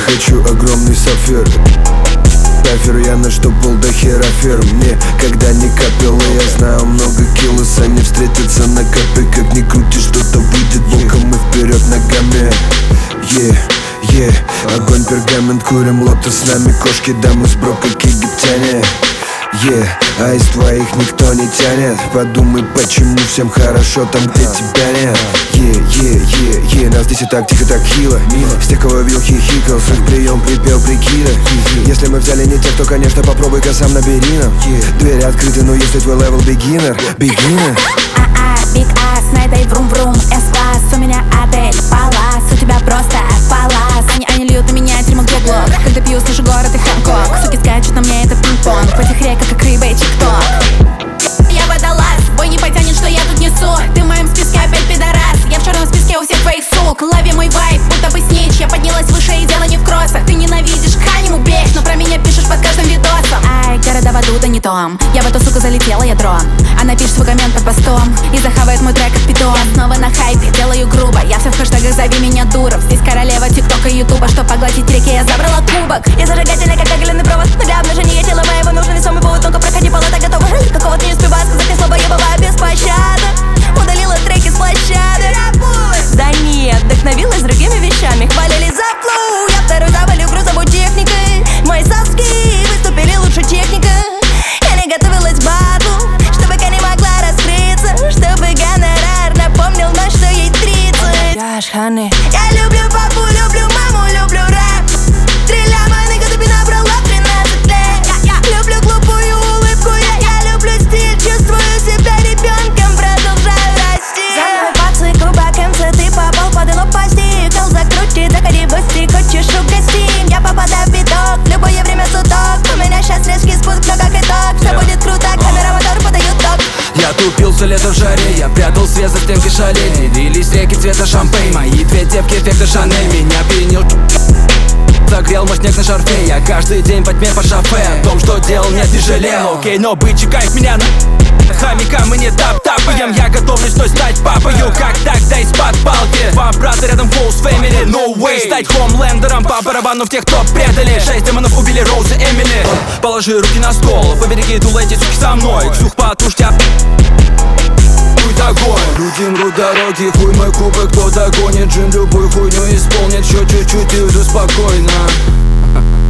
хочу огромный сапфир. Кафир я на что пол до хера фер. Мне когда не капело, я знаю много киллос. Они встретятся на копе, как ни крути, что-то выйдет боком и вперед ногами. Огонь, пергамент, курим лотос, с нами кошки, дамы с бро, как египтяне. А из твоих никто не тянет. Подумай, почему всем хорошо там, где тебя нет. Нас здесь и так тихо, так хило. С тех, кого видел, хихикал, свой прием припел, прикида. Если мы взяли не тех, то, конечно, попробуй-ка сам набери нам. Двери открыты, но если твой левел beginner. Big ass на этой врум-врум S-класс, у меня отель, палас, у тебя просто палас. Они льют на меня дерьмо, где глок. Когда пью, слышу город и Хэнкок. Суки скачут на мне, это пинг-понг. В этих реках, как рыба и тик-ток. Я водолаз, бой не потянет, что я тут несу. Ты в моем списке опять пидорас. Я в черном списке у всех твоих сук. Лови мой вайб, будто бы снич. Я поднялась выше и дело не в кроссах. Ты ненавидишь, Канему бег, но про меня пишешь под каждым видосом. Ай, города в аду, да не том. Я в эту суку залетела, я дрон. Она пишет свой коммент под постом и захавает мой трек как питон. Я снова на хайпе, делаю грубо. Я все в хэштегах, зови меня Дуров. Здесь королева тиктока и ютуба. Чтоб поглотить реки, я забрала кубок. Я зажигательная, как оголенный провод. Но для обнажения тела моего нужен весомый повод. Ну-ка проходи, полота готова. Какого-то не успеваю сказать ни слова, я была без пощады. Удалила треки с площадок. Да нет, вдохновилась другими вещами. Хвалили за флоу, я второй завалю грузовой техникой. Мои соски выступили лучше техника. Я не готовилась к батлу, чтобы Ка не могла раскрыться, чтобы гонорар напомнил нам, что ей 30. Я люблю папу, люблю маму, люблю рэп. 3 ляма, нигга, ты набрала 13 лет. Люблю глупую улыбку, я люблю стиль. Чувствую себя ребенком, продолжаю расти. За мной по циклу, бак МЦ, ты попал под лопасти. Кол закрутит, заходи быстрее, хочешь угостим. Я попадаю в биток, в любое время суток. У меня сейчас резкий спуск, но как итог все будет круто, камера, мотор подают ток. Я тупился лето в жаре, я прятал свет за стенкой шалей. Лились реки цвета шампейн, мои 2 девки эффекта Шанель. Меня пьянил загрел мой снег на шарфе. Я каждый день во тьме по шофе. О том, что делал, нет, не жалел. Окей, но быть чекает меня на хомяка, мы не тап-тапаем. Я готовлюсь вновь стать папою, как тогда из-под палки. 2 брата рядом, close family, no way. Стать хомлендером по барабану в тех, кто предали. 6 демонов убили Роуз и Эмили. Положи руки на стол, побереги дуло, эти суки со мной. Ксюх, потушь тебя, огонь. Люди мрут дороги, хуй мой кубок, кто догонит. Джин любую хуйню исполнит, еще чуть-чуть и уже спокойно.